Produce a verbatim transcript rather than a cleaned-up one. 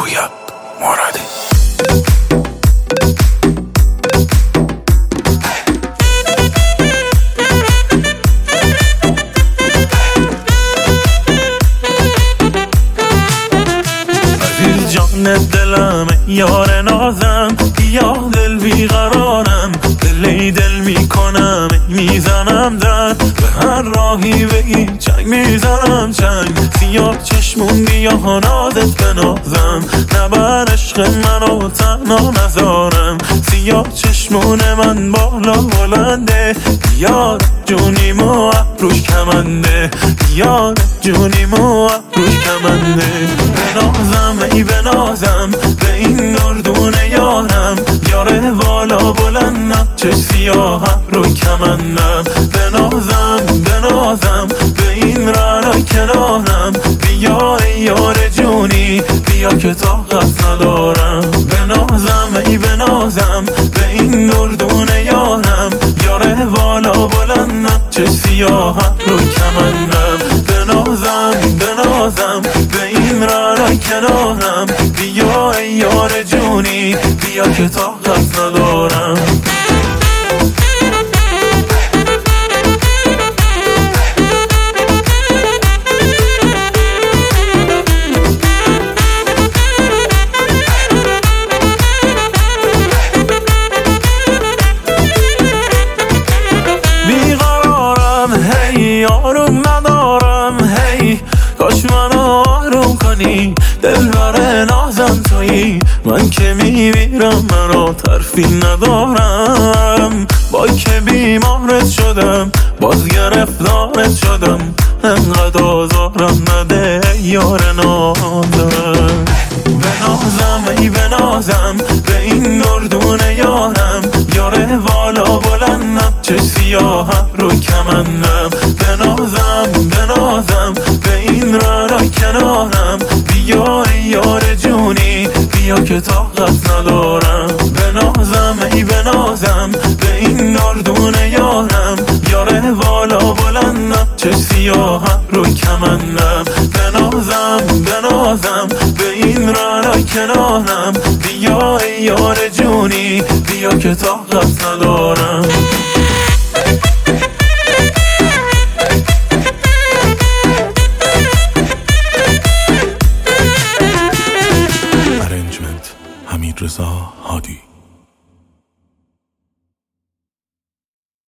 پوریا مرادی. عزیز جان دلم یار نازم، یا دل بیقرارم، دلی دل میکنم میزنم در به هر راهی بگی چنگ میزنم چنگ. سیاه چشمون بیا نازت بنازم، نبر عشق منو تنها نذارم. سیاه چشمون من بالا بلنده، یار جونیمو ابروش کمنده، یار جونیمو ابروش کمنده. بنازم ای بنازم به این دردون یارم، یاره بالا بلندم چه سیاه رو کمندم. بنازم بنازم به این رعنا کنارم، بیا ای یار جونی بیا که طاقت ندارم. بنازم ای بنازم به این دردون یارم، یاره بالا بلندم چه سیاه رو کمندم. بنازم بنازم به این رعنا کنارم، بیا ای یار جونی بیا که طاقت ندارم. هی آروم ندارم، هی کاش منو آروم کنی، دل بر نازم تویی، من که میمیرم منو ترفی ندارم. با که بیمارت شدم باز گرفتارت شدم، انقدر آزارم نده یار نازم. بنازم ای بنازم به این دردون یارم، یاره والا بلندم چه سیاه رو کمندم. بنازم بنازم به این رعنا کنارم، بیا ای یار جونی بیا که طاقت ندارم. بنازم ای بنازم به این دردون یارم، یاره والا بلندم چه سیاه رو کمندم. بنازم بنازم به این رعنا کنارم، بیا ای یار جونی بیا که طاقت ندارم.